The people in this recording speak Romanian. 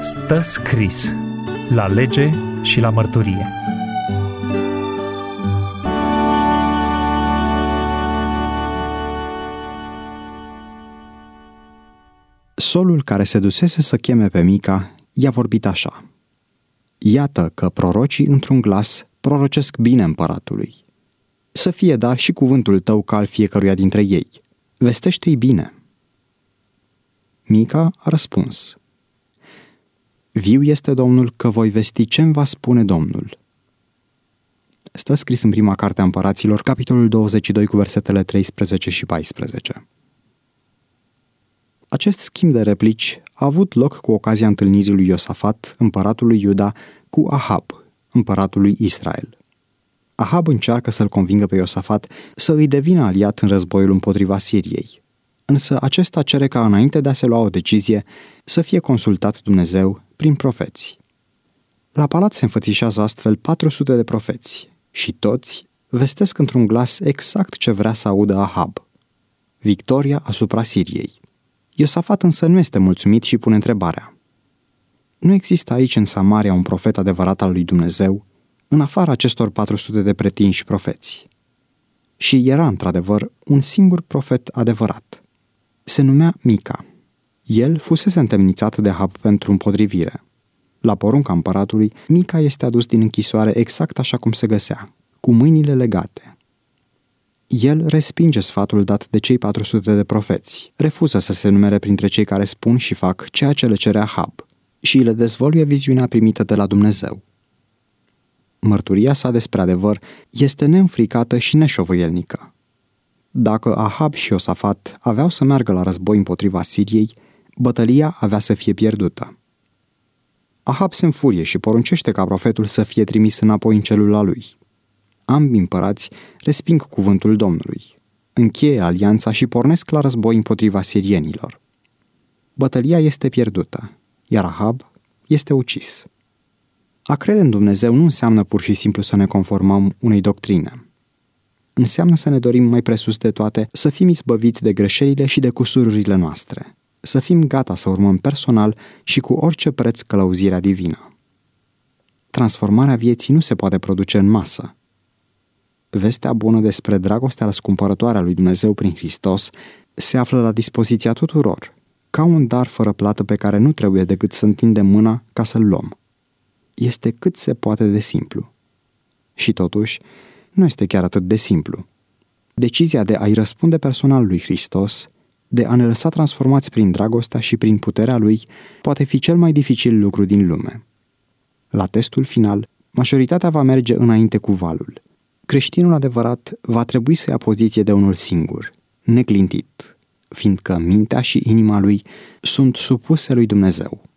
Stă scris la lege și la mărturie. Solul care se dusese să cheme pe Mica i-a vorbit așa: Iată că prorocii într-un glas prorocesc bine împăratului. Să fie dar și cuvântul tău ca al fiecăruia dintre ei. Vestește-i bine. Mica a răspuns: Viu este Domnul că voi vesti ce-mi va spune Domnul. Stă scris în prima carte a Împăraților, capitolul 22, cu versetele 13 și 14. Acest schimb de replici a avut loc cu ocazia întâlnirii lui Iosafat, împăratul lui Iuda, cu Ahab, împăratul lui Israel. Ahab încearcă să-l convingă pe Iosafat să îi devină aliat în războiul împotriva Siriei. Însă acesta cere ca înainte de a se lua o decizie să fie consultat Dumnezeu prin profeți. La palat se înfățișează astfel 400 de profeți și toți vestesc într-un glas exact ce vrea să audă Ahab: victoria asupra Siriei. Iosafat însă nu este mulțumit și pune întrebarea: nu există aici în Samaria un profet adevărat al lui Dumnezeu, în afara acestor 400 de pretinși profeți? Și era într-adevăr un singur profet adevărat. Se numea Mica. El fusese întemnițat de Ahab pentru împotrivire. La porunca împăratului, Mica este adus din închisoare exact așa cum se găsea, cu mâinile legate. El respinge sfatul dat de cei 400 de profeți, refuză să se numere printre cei care spun și fac ceea ce le cere Ahab și le dezvăluie viziunea primită de la Dumnezeu. Mărturia sa despre adevăr este neînfricată și neșovăielnică. Dacă Ahab și Iosafat aveau să meargă la război împotriva Siriei, bătălia avea să fie pierdută. Ahab se înfurie și poruncește ca profetul să fie trimis înapoi în celula lui. Ambii împărați resping cuvântul Domnului, încheie alianța și pornesc la război împotriva sirienilor. Bătălia este pierdută, iar Ahab este ucis. A crede în Dumnezeu nu înseamnă pur și simplu să ne conformăm unei doctrine. Înseamnă să ne dorim mai presus de toate să fim izbăviți de greșelile și de cusururile noastre, să fim gata să urmăm personal și cu orice preț călăuzirea divină. Transformarea vieții nu se poate produce în masă. Vestea bună despre dragostea răscumpărătoare a lui Dumnezeu prin Hristos se află la dispoziția tuturor, ca un dar fără plată pe care nu trebuie decât să întindem mâna ca să-l luăm. Este cât se poate de simplu. Și totuși, nu este chiar atât de simplu. Decizia de a-i răspunde personal lui Hristos, de a ne lăsa transformați prin dragostea și prin puterea lui, poate fi cel mai dificil lucru din lume. La testul final, majoritatea va merge înainte cu valul. Creștinul adevărat va trebui să ia poziție de unul singur, neclintit, fiindcă mintea și inima lui sunt supuse lui Dumnezeu.